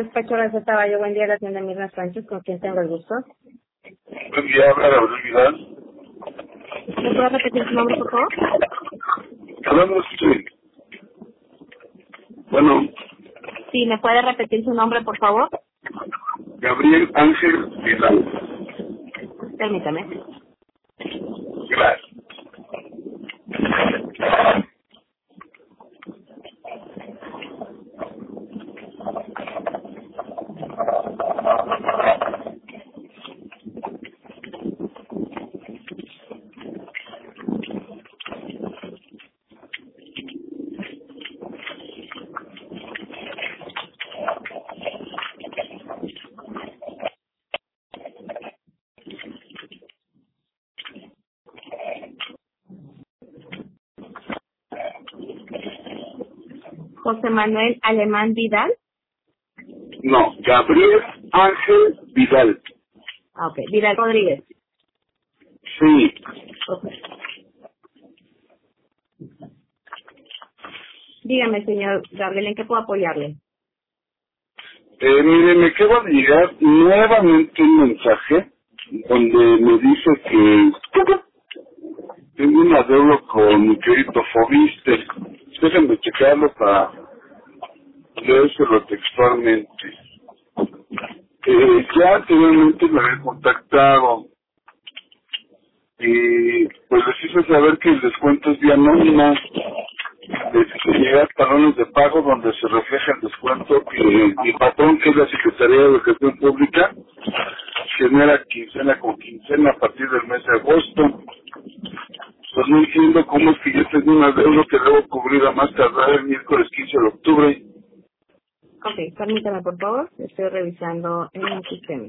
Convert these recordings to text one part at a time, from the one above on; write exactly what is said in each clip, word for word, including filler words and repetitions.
Despacho Receta Valle, buen día, la tienda Mirna Sánchez, con quien tengo el gusto. Buen día, habla Gabriel Vidal. ¿Me puede repetir su nombre, por favor? Hablamos, sí. Bueno. Sí, ¿me puede repetir su nombre, por favor? Gabriel Ángel Vidal. Permítame. Gracias. José Manuel Alemán Vidal. No, Gabriel Ángel Vidal. Ah, ok. Vidal Rodríguez. Sí. Okay. Dígame, señor Gabriel, ¿en qué puedo apoyarle? Eh, mire, me acaba de llegar nuevamente un mensaje donde me dice que tengo un adeudo con mi crédito Fobiste. Déjenme checarlo para leérselo textualmente. Eh, ya anteriormente me había contactado y pues les hice saber que el descuento es vía nómina. Les hice llegar talones de pago donde se refleja el descuento que mi patrón, que es la Secretaría de Educación Pública, genera quincena con quincena a partir del mes de agosto. Pues no entiendo cómo es que yo tengo un adeudo que debo cubrir a más tardar el miércoles quince de octubre. Ok, permítame, por favor. Estoy revisando en el sistema.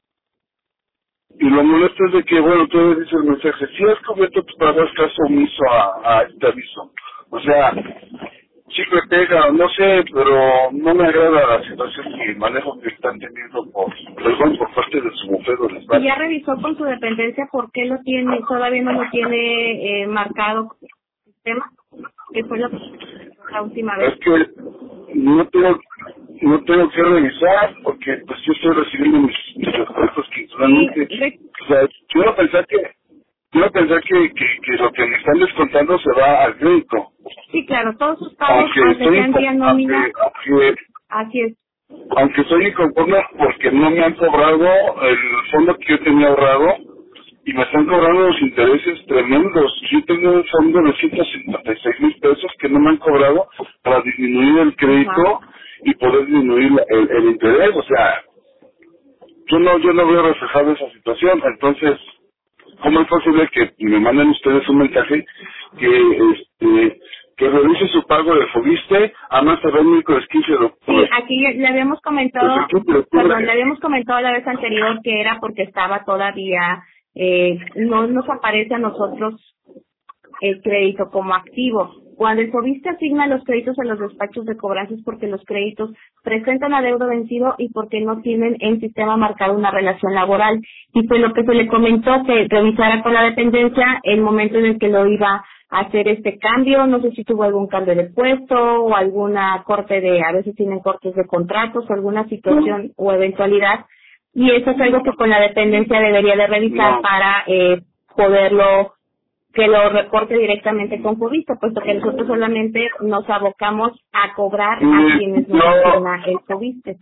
Y lo molesto es de que, bueno, todavía dice el mensaje, si has cubierto tus pagos, caso omiso a, a este aviso. O sea, chicle pega, no sé, pero no me agrada la situación y el manejo que están teniendo por, perdón, por parte de su mujer o les va. ¿Y ya revisó con su dependencia por qué lo tiene, todavía no lo tiene eh, marcado el sistema? ¿Qué fue lo que la última vez? Es que no tengo, no tengo que revisar porque pues yo estoy recibiendo mis, mis descuentos quincenalmente. Sí, re- O sea, yo no pensé que, yo no pensé que, que, que lo que me están descontando se va al crédito. sí, claro, todos sus pagos, Aunque aunque estoy sean vía incon- nómina, aunque, aunque, así es. aunque soy inconforme porque no me han cobrado el fondo que yo tenía ahorrado y me están cobrando los intereses tremendos. Yo tengo un fondo de ciento cincuenta y seis mil pesos que no me han cobrado para disminuir el crédito Ajá. y poder disminuir la- el, el interés. O sea, yo no yo no veo reflejado esa situación. Entonces, ¿cómo es posible que me manden ustedes un mensaje que este que revise su pago de Fobiste a más tardar el miércoles quince de Sí, octubre? aquí le le habíamos comentado, Pues el quince de octubre. perdón, le habíamos comentado la vez anterior que era porque estaba todavía, eh, no nos aparece a nosotros el crédito como activo. Cuando el Fobiste asigna los créditos a los despachos de cobranza es porque los créditos presentan adeudo vencido y porque no tienen en sistema marcado una relación laboral. Y fue lo que se le comentó, que revisara con la dependencia el momento en el que lo iba a hacer este cambio. No sé si tuvo algún cambio de puesto o alguna corte de, a veces tienen cortes de contratos o alguna situación o eventualidad. Y eso es algo que con la dependencia debería de revisar No. para eh, poderlo que lo reporte directamente con Fobiste, puesto que nosotros solamente nos abocamos a cobrar a Mm, quienes nos no. asigna el Fobiste.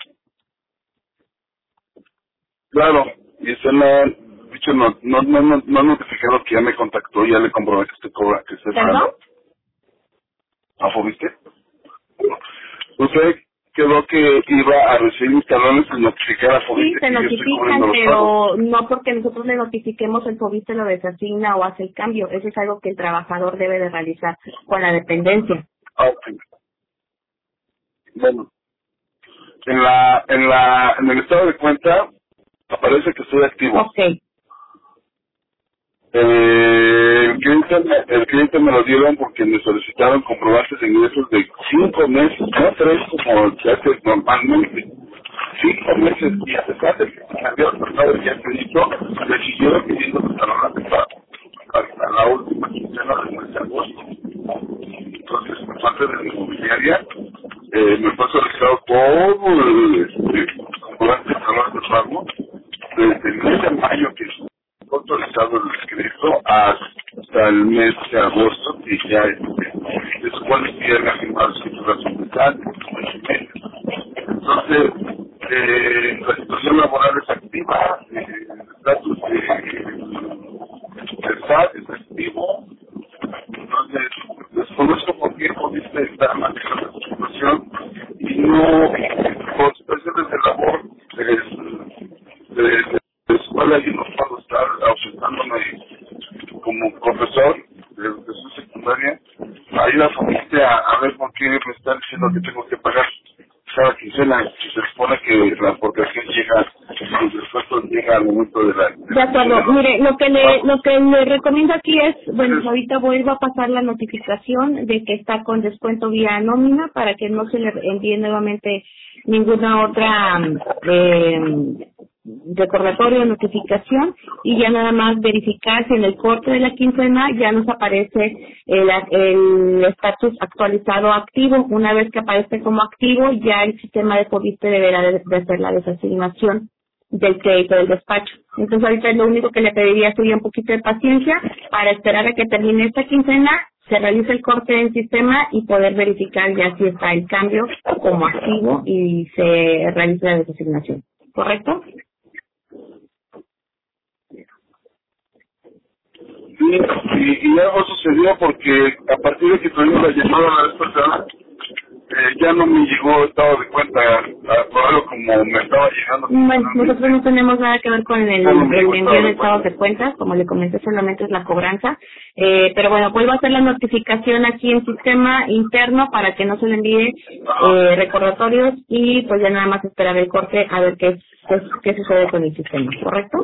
Claro, y se me dicho no no no no no notificaron que ya me contactó, ya le comprobé que usted cobra, que esté ¿Perdón? pagando. ¿A Fobiste? Usted quedó que iba a recibir mis talones y notificar a Sí, Fobiste se que yo estoy notifican, cubriendo los pagos. pero no porque nosotros le notifiquemos el Fobiste lo desasigna o hace el cambio. Eso es algo que el trabajador debe de realizar con la dependencia. Ah, ok. Bueno, en la en la en el estado de cuenta aparece que estoy activo. Ok, Eh, el cliente me- el cliente me lo dieron porque me solicitaron comprobantes de ingresos de cinco meses, no tres como se hace normalmente. Cinco meses y a pesar de que me había otorgado ya el crédito, me siguieron pidiendo que estaban afectados hasta la última quincena del mes de agosto. Entonces, por parte de la inmobiliaria, eh, eh, me fue solicitado todo el este, comprobante de trabajo de pago desde el mes de mayo que fue autorizado el escrito hasta el mes de agosto, que ya este, es cuando llega a firmar las escrituras ambientales. Entonces, eh, la situación laboral es activa, eh, el estatus de, de S A T es activo. Entonces, desconozco por qué pudiste estar manejando esta situación y no por situaciones de labor de, de, de, de escuela y no puedo estar ausentándome como profesor de educación secundaria. Ahí la familia a ver por qué me están diciendo que tengo que pagar cada quincena. Se supone que la aportación llega, los descuentos llega al momento de la... De De acuerdo, la, mire, lo que le lo que le recomiendo aquí es, bueno, ahorita vuelvo a pasar la notificación de que está con descuento vía nómina para que no se le envíe nuevamente ninguna otra eh, recordatorio o notificación y ya nada más verificar si en el corte de la quincena ya nos aparece el el estatus actualizado activo. Una vez que aparece como activo, ya el sistema de Fobiste deberá de, de hacer la desasignación del crédito del despacho. Entonces ahorita lo único que le pediría sería un poquito de paciencia para esperar a que termine esta quincena, se realice el corte del sistema y poder verificar ya si está el cambio como activo y se realice la desasignación. ¿Correcto? Sí, y, y algo sucedió porque a partir de que tuvimos la llamada la vez pasada, eh, ya no me llegó estado de cuenta, por algo como me estaba llegando. Bueno, nosotros no tenemos nada que ver con el, el envío de estados de cuentas, como le comenté, solamente es la cobranza. Eh, pero bueno, vuelvo a hacer la notificación aquí en sistema interno para que no se le envíe eh, recordatorios y pues ya nada más esperar el corte a ver qué, qué, qué sucede con el sistema, ¿correcto?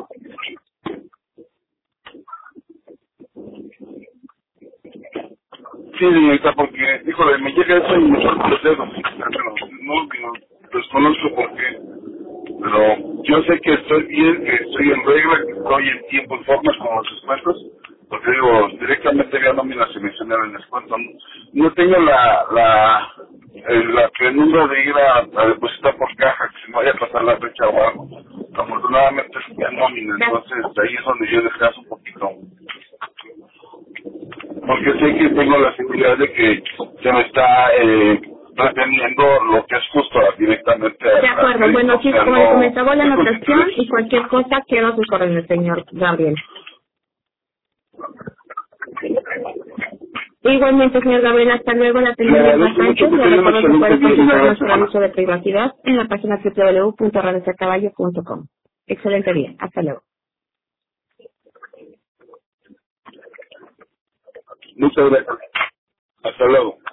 Sí, señorita, porque, híjole, me llega eso y me suelto los dedos. No, no, desconozco por qué. Pero yo sé que estoy bien, que estoy en regla, que estoy en tiempo y forma con los descuentos, porque digo, directamente ya nómina se menciona en el descuento. No, no tengo la, la, eh, la penumbra de ir a, a depositar por caja, que se me vaya a pasar la fecha o algo. Afortunadamente es ya nómina, entonces ahí es donde yo descanso un poquito. Porque sé que tengo la seguridad de que se me está eh, reteniendo lo que es justo directamente. De acuerdo, a, bueno, sí, como le comentaba la anotación y cualquier cosa quedo a su orden, señor Gabriel. Igualmente, señor Gabriel, hasta luego, la atendió Irma Sánchez. Le recuerdo que puede consultar nuestro aviso de privacidad en la página doble u doble u doble u punto radio caballo punto com. Excelente día, hasta luego. Muchas gracias. Hasta luego.